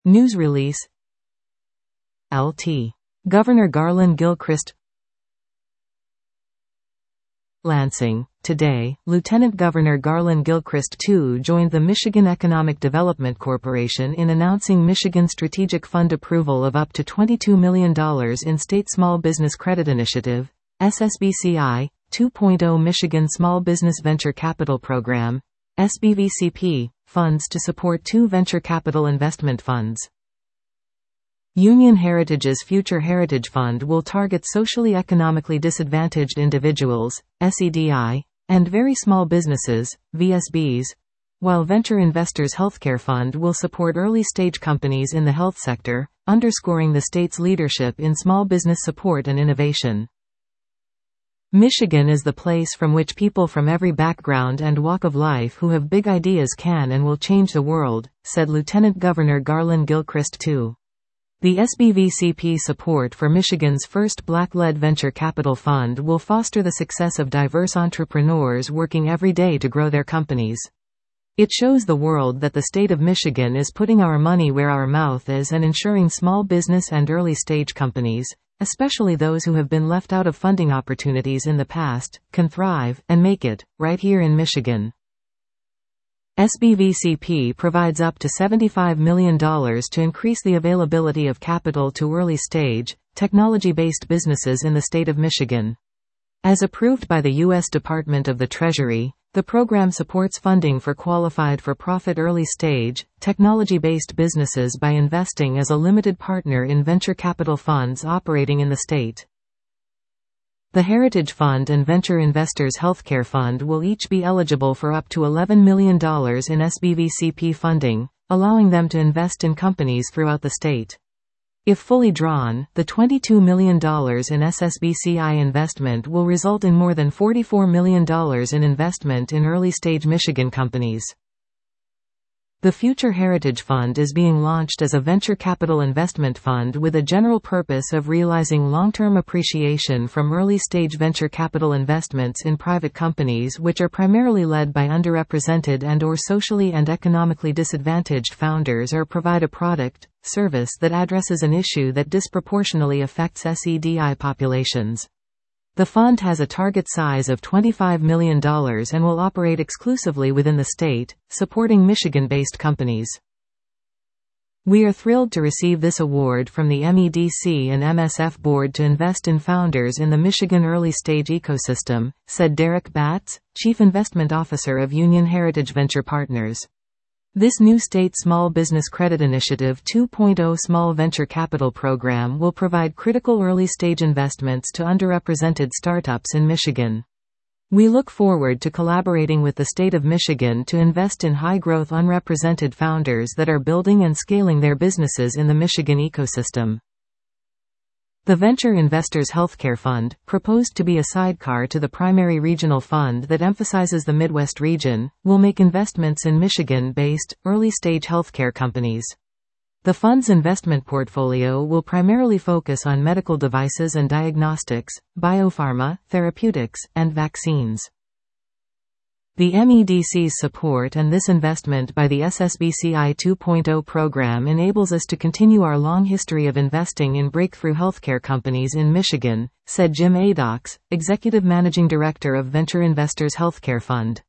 News release. Lt. Governor Garland Gilchrist. Lansing. Today, Lieutenant Governor Garland Gilchrist II joined the Michigan Economic Development Corporation in announcing Michigan Strategic Fund approval of up to $22 million in State Small Business Credit Initiative, SSBCI, 2.0 Michigan Small Business Venture Capital Program, SBVCP, funds to support 2 venture capital investment funds. Union Heritage's Future Heritage Fund will target socially economically disadvantaged individuals, SEDI, and very small businesses, VSBs, while Venture Investors Healthcare Fund will support early-stage companies in the health sector, underscoring the state's leadership in small business support and innovation. Michigan is the place from which people from every background and walk of life who have big ideas can and will change the world, said Lieutenant Governor Garland Gilchrist II. The SBVCP support for Michigan's first Black-led venture capital fund will foster the success of diverse entrepreneurs working every day to grow their companies. It shows the world that the state of Michigan is putting our money where our mouth is and ensuring small business and early-stage companies, especially those who have been left out of funding opportunities in the past, can thrive and make it, right here in Michigan. SBVCP provides up to $75 million to increase the availability of capital to early-stage, technology-based businesses in the state of Michigan. As approved by the U.S. Department of the Treasury, the program supports funding for qualified for-profit early-stage, technology-based businesses by investing as a limited partner in venture capital funds operating in the state. The Heritage Fund and Venture Investors Healthcare Fund will each be eligible for up to $11 million in SBVCP funding, allowing them to invest in companies throughout the state. If fully drawn, the $22 million in SSBCI investment will result in more than $44 million in investment in early-stage Michigan companies. The Future Heritage Fund is being launched as a venture capital investment fund with a general purpose of realizing long-term appreciation from early-stage venture capital investments in private companies which are primarily led by underrepresented and/or socially and economically disadvantaged founders or provide a product, service that addresses an issue that disproportionately affects SEDI populations. The fund has a target size of $25 million and will operate exclusively within the state, supporting Michigan-based companies. We are thrilled to receive this award from the MEDC and MSF Board to invest in founders in the Michigan early-stage ecosystem, said Derek Batts, Chief Investment Officer of Union Heritage Venture Partners. This new State Small Business Credit Initiative 2.0 Small Venture Capital Program will provide critical early-stage investments to underrepresented startups in Michigan. We look forward to collaborating with the state of Michigan to invest in high-growth unrepresented founders that are building and scaling their businesses in the Michigan ecosystem. The Venture Investors Healthcare Fund, proposed to be a sidecar to the primary regional fund that emphasizes the Midwest region, will make investments in Michigan-based, early-stage healthcare companies. The fund's investment portfolio will primarily focus on medical devices and diagnostics, biopharma, therapeutics, and vaccines. The MEDC's support and this investment by the SSBCI 2.0 program enables us to continue our long history of investing in breakthrough healthcare companies in Michigan, said Jim Addox, Executive Managing Director of Venture Investors Healthcare Fund.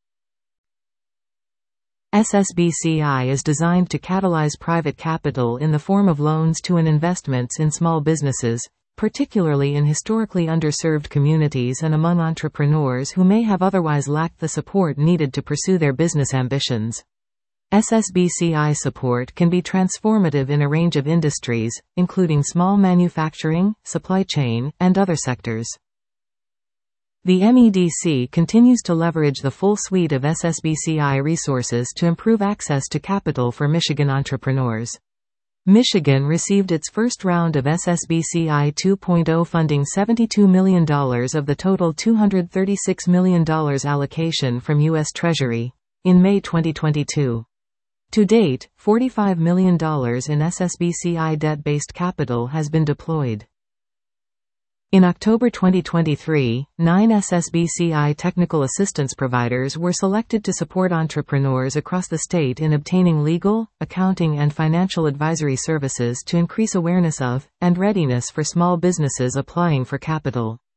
SSBCI is designed to catalyze private capital in the form of loans to and investments in small businesses, particularly in historically underserved communities and among entrepreneurs who may have otherwise lacked the support needed to pursue their business ambitions. SSBCI support can be transformative in a range of industries, including small manufacturing, supply chain, and other sectors. The MEDC continues to leverage the full suite of SSBCI resources to improve access to capital for Michigan entrepreneurs. Michigan received its first round of SSBCI 2.0 funding $72 million of the total $236 million allocation from U.S. Treasury in May 2022. To date, $45 million in SSBCI debt-based capital has been deployed. In October 2023, 9 SSBCI technical assistance providers were selected to support entrepreneurs across the state in obtaining legal, accounting and financial advisory services to increase awareness of, and readiness for small businesses applying for capital.